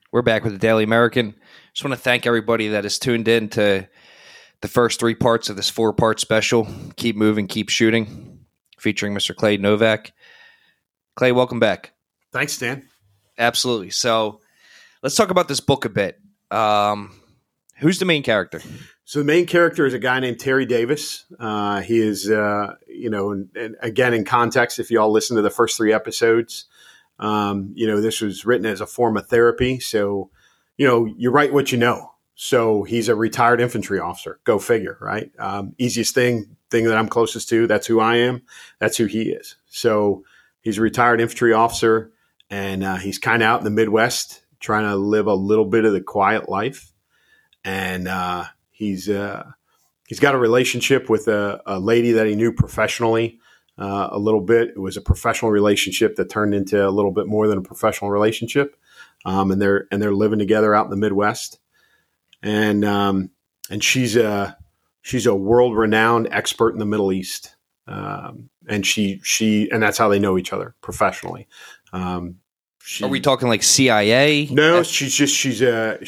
We're back with the Daily American. Just want to thank everybody that has tuned in to the first 3 parts of this 4-part special, Keep Moving, Keep Shooting, featuring Mr. Clay Novak. Clay, welcome back. Thanks, Dan. Absolutely. So let's talk about this book a bit. Who's the main character? So the main character is a guy named Terry Davis. He is, and again, in context, if you all listen to the first 3 episodes, this was written as a form of therapy. So, you write what you know. So he's a retired infantry officer. Go figure, right? Easiest thing that I'm closest to. That's who I am. That's who he is. So he's a retired infantry officer, and he's kind of out in the Midwest trying to live a little bit of the quiet life. And he's got a relationship with a lady that he knew professionally a little bit. It was a professional relationship that turned into a little bit more than a professional relationship. And they're living together out in the Midwest. And she's a world-renowned expert in the Middle East. And that's how they know each other professionally. Are we talking like CIA? No, she's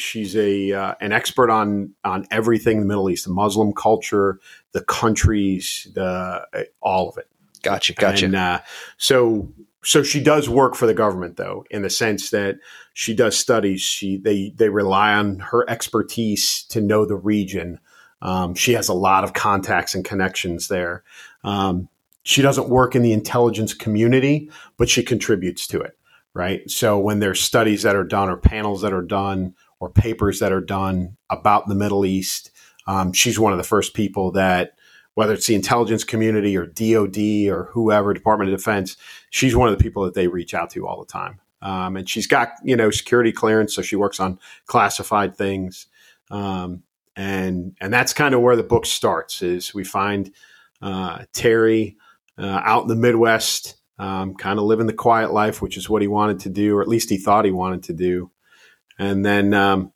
an expert on everything in the Middle East, the Muslim culture, the countries, all of it. Gotcha. And so she does work for the government, though, in the sense that she does studies. They rely on her expertise to know the region. She has a lot of contacts and connections there. She doesn't work in the intelligence community, but she contributes to it. Right. So when there's studies that are done or panels that are done or papers that are done about the Middle East, she's one of the first people that, whether it's the intelligence community or DOD or whoever, Department of Defense, she's one of the people that they reach out to all the time. And she's got, security clearance. So she works on classified things. And that's kind of where the book starts, is we find Terry out in the Midwest, kind of living the quiet life, which is what he wanted to do, or at least he thought he wanted to do. And then,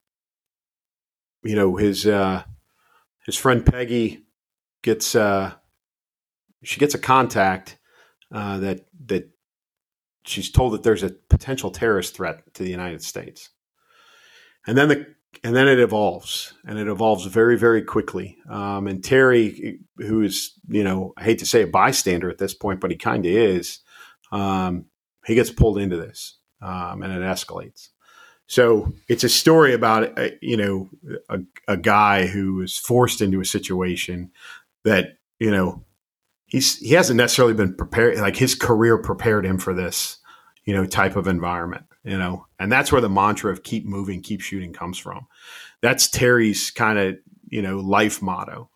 his friend Peggy gets a contact that she's told that there's a potential terrorist threat to the United States. And then it evolves, and it evolves very, very quickly. And Terry, who is, I hate to say a bystander at this point, but he kind of is, he gets pulled into this, and it escalates. So it's a story about, a guy who is forced into a situation that, he hasn't necessarily been prepared. Like, his career prepared him for this, type of environment, and that's where the mantra of keep moving, keep shooting comes from. That's Terry's kind of, life motto.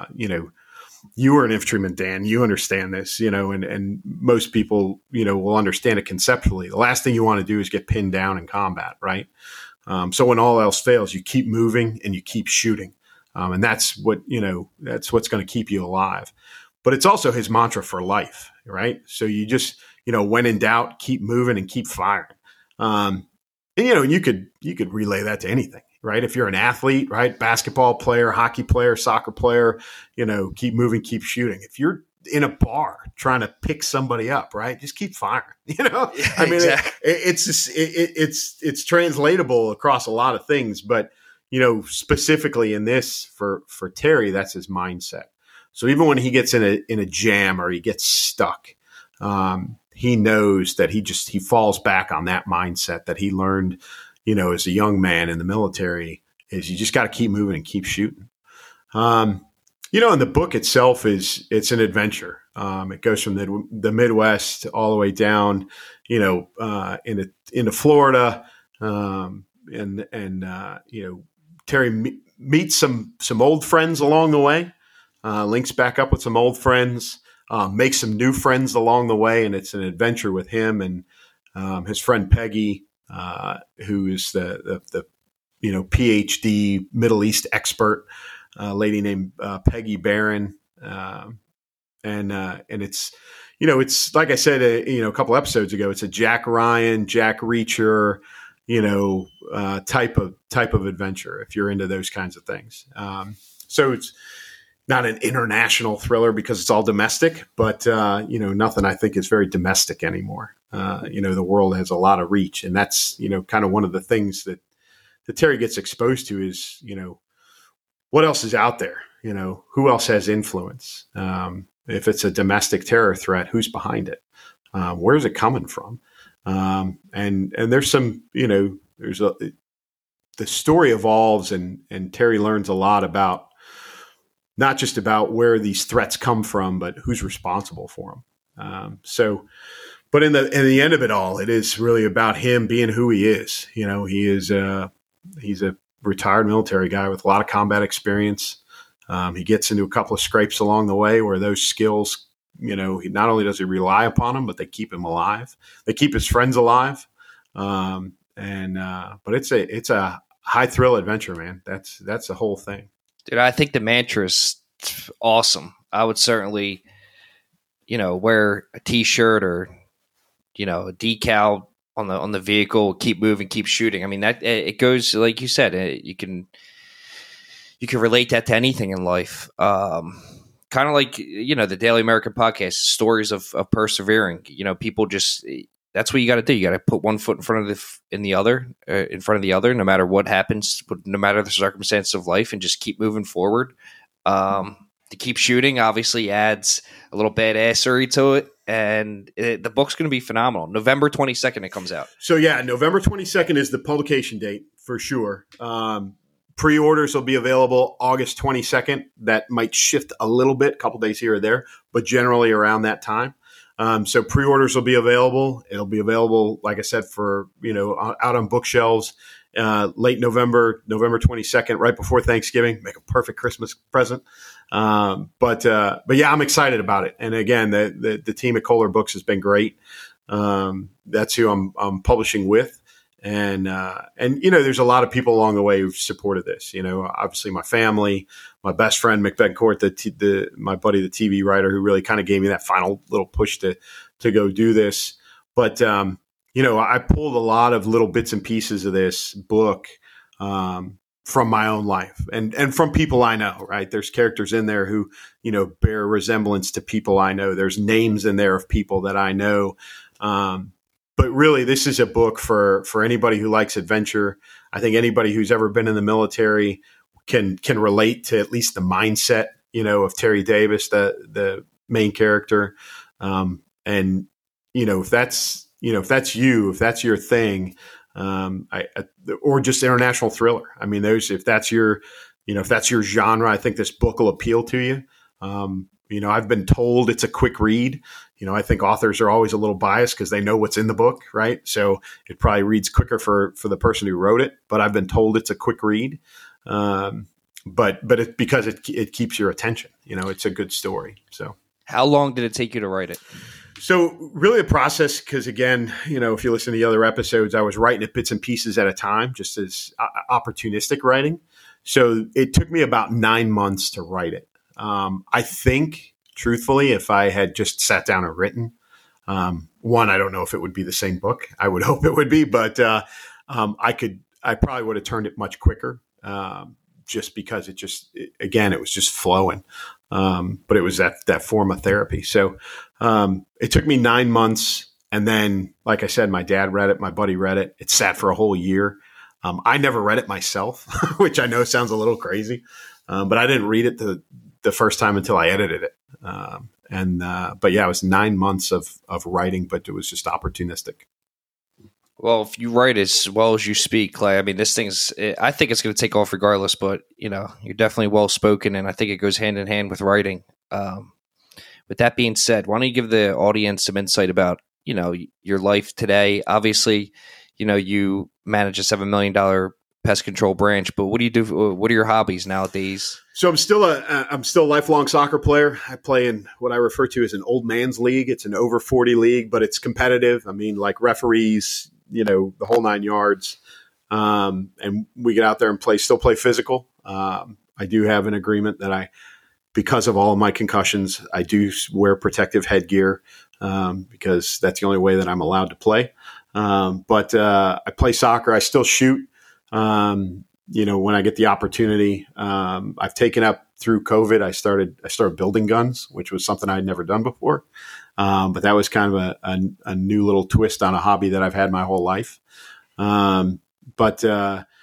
You were an infantryman, Dan, you understand this, and most people, will understand it conceptually. The last thing you want to do is get pinned down in combat. Right. So when all else fails, you keep moving and you keep shooting. And that's that's what's going to keep you alive. But it's also his mantra for life. Right. So you just, when in doubt, keep moving and keep firing. And you could relay that to anything. Right. If you're an athlete, right, basketball player, hockey player, soccer player, keep moving, keep shooting. If you're in a bar trying to pick somebody up, right, just keep firing. I mean, exactly. It's translatable across a lot of things, but specifically in this for Terry, that's his mindset. So even when he gets in a jam or he gets stuck, he knows that he falls back on that mindset that he learned, as a young man in the military, is you just got to keep moving and keep shooting. And the book itself it's an adventure. It goes from the Midwest all the way down, into Florida. Terry meets some old friends along the way, links back up with some old friends, makes some new friends along the way. And it's an adventure with him and his friend Peggy, who is the PhD Middle East expert, lady named Peggy Barron, and it's it's like I said a couple episodes ago, it's a Jack Ryan, Jack Reacher, type of adventure if you're into those kinds of things. So it's not an international thriller because it's all domestic, but nothing I think is very domestic anymore. The world has a lot of reach, and that's kind of one of the things that Terry gets exposed to is, what else is out there? Who else has influence? If it's a domestic terror threat, who's behind it? Where's it coming from? And there's some, the story evolves, and Terry learns a lot about not just about where these threats come from, but who's responsible for them. But in the end of it all, it is really about him being who he is. He's a retired military guy with a lot of combat experience. He gets into a couple of scrapes along the way where those skills, not only does he rely upon them, but they keep him alive. They keep his friends alive. But it's a high thrill adventure, man. That's the whole thing. Dude, I think the mantra is awesome. I would certainly, wear a T-shirt or, a decal on the vehicle. Keep moving, keep shooting. I mean, that it goes like you said. You can relate that to anything in life. Kind of like the Daily American podcast, stories of persevering. People just. That's what you got to do. You got to put one foot in front of the other, no matter what happens, no matter the circumstances of life, and just keep moving forward. To keep shooting obviously adds a little badassery to it, and the book's going to be phenomenal. November 22nd, it comes out. So yeah, November 22nd is the publication date for sure. Pre-orders will be available August 22nd. That might shift a little bit, a couple days here or there, but generally around that time. So pre-orders will be available. It'll be available, like I said, for, out on bookshelves, late November 22nd, right before Thanksgiving. Make a perfect Christmas present. But yeah, I'm excited about it. And again, the team at Kohler Books has been great. That's who I'm publishing with. And there's a lot of people along the way who've supported this. Obviously my family, my best friend Mick Bencourt, my buddy, the TV writer, who really kind of gave me that final little push to go do this. But I pulled a lot of little bits and pieces of this book from my own life and from people I know. Right, there's characters in there who bear resemblance to people I know. There's names in there of people that I know. But really, this is a book for anybody who likes adventure. I think anybody who's ever been in the military can relate to at least the mindset, of Terry Davis, the main character. And if that's your thing, or just international thriller. I mean, if that's your genre, I think this book will appeal to you. I've been told it's a quick read. I think authors are always a little biased because they know what's in the book, right? So it probably reads quicker for the person who wrote it. But I've been told it's a quick read. But it's because it keeps your attention. It's a good story. So how long did it take you to write it? So really the process, because again, if you listen to the other episodes, I was writing it bits and pieces at a time, just as opportunistic writing. So it took me about 9 months to write it. I think, truthfully, if I had just sat down and written, one, I don't know if it would be the same book. I would hope it would be, but I probably would have turned it much quicker, just because it was just flowing. But it was that form of therapy. So it took me 9 months. And then, like I said, my dad read it. My buddy read it. It sat for a whole year. I never read it myself, which I know sounds a little crazy. But I didn't read it the first time until I edited it. But yeah, it was 9 months of writing, but it was just opportunistic. Well, if you write as well as you speak, Clay, I mean, I think it's going to take off regardless, but you're definitely well spoken, and I think it goes hand in hand with writing. With that being said, why don't you give the audience some insight about, your life today? Obviously, you manage a $7 million pest control branch, but what do you do? What are your hobbies nowadays? So I'm still a lifelong soccer player. I play in what I refer to as an old man's league. It's an over 40 league, but it's competitive. I mean, like referees, the whole 9 yards. And we get out there and still play physical. I do have an agreement that because of all of my concussions, I do wear protective headgear, because that's the only way that I'm allowed to play. But I play soccer. I still shoot. When I get the opportunity, I've taken up through COVID. I started building guns, which was something I'd never done before. But that was kind of a new little twist on a hobby that I've had my whole life.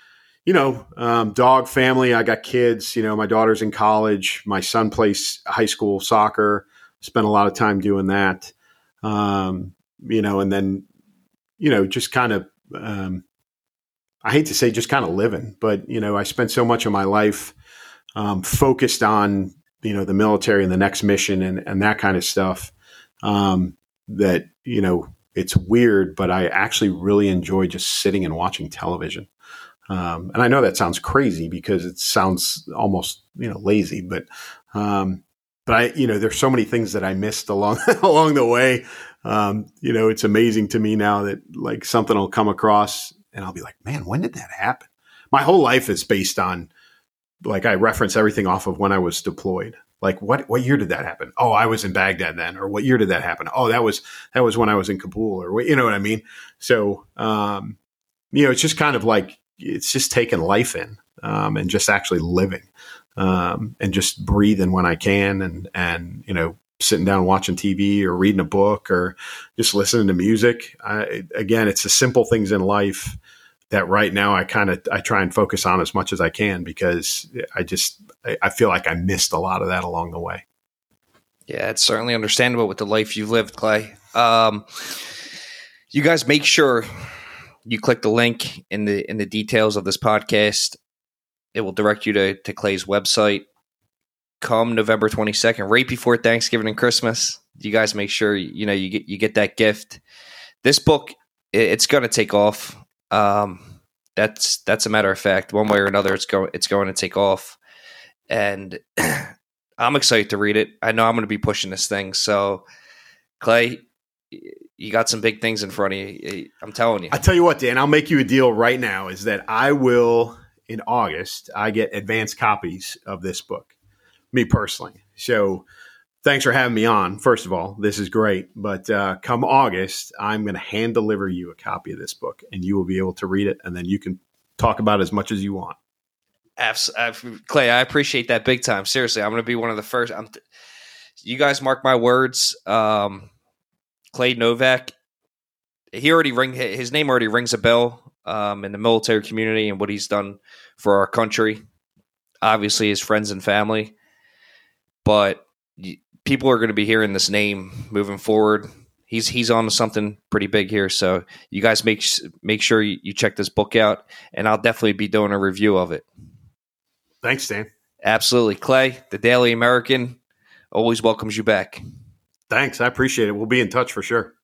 dog family. I got kids. My daughter's in college. My son plays high school soccer. Spent a lot of time doing that. And then, just kind of, I hate to say just kind of living, but, I spent so much of my life focused on, the military and the next mission and that kind of stuff that, it's weird, but I actually really enjoy just sitting and watching television. And I know that sounds crazy because it sounds almost, lazy, but I, there's so many things that I missed along the way. It's amazing to me now that like something will come across and I'll be like, man, when did that happen? My whole life is based on, like, I reference everything off of when I was deployed. Like, what year did that happen? Oh, I was in Baghdad then. Or what year did that happen? Oh, that was when I was in Kabul, or you know what I mean? So, it's just kind of like, it's just taking life in, and just actually living, and just breathing when I can, and sitting down watching TV or reading a book or just listening to music. Again, it's the simple things in life that right now I try and focus on as much as I can, because I feel like I missed a lot of that along the way. Yeah, it's certainly understandable with the life you've lived, Clay. You guys make sure you click the link in the details of this podcast. It will direct you to Clay's website. Come November 22nd, right before Thanksgiving and Christmas, you guys make sure you get that gift. This book, it's going to take off. That's a matter of fact. One way or another, it's going to take off, and I'm excited to read it. I know I'm going to be pushing this thing. So, Clay, you got some big things in front of you. I'm telling you. I tell you what, Dan, I'll make you a deal right now. Is that I will, in August, I get advanced copies of this book. Me personally. So thanks for having me on. First of all, this is great. But come August, I'm going to hand deliver you a copy of this book, and you will be able to read it, and then you can talk about it as much as you want. Clay, I appreciate that big time. Seriously, I'm going to be one of the first. You guys mark my words. Clay Novak, his name already rings a bell in the military community and what he's done for our country. Obviously, his friends and family. But people are going to be hearing this name moving forward. He's on to something pretty big here. So you guys make sure you check this book out, and I'll definitely be doing a review of it. Thanks, Dan. Absolutely. Clay, the Daily American always welcomes you back. Thanks. I appreciate it. We'll be in touch for sure.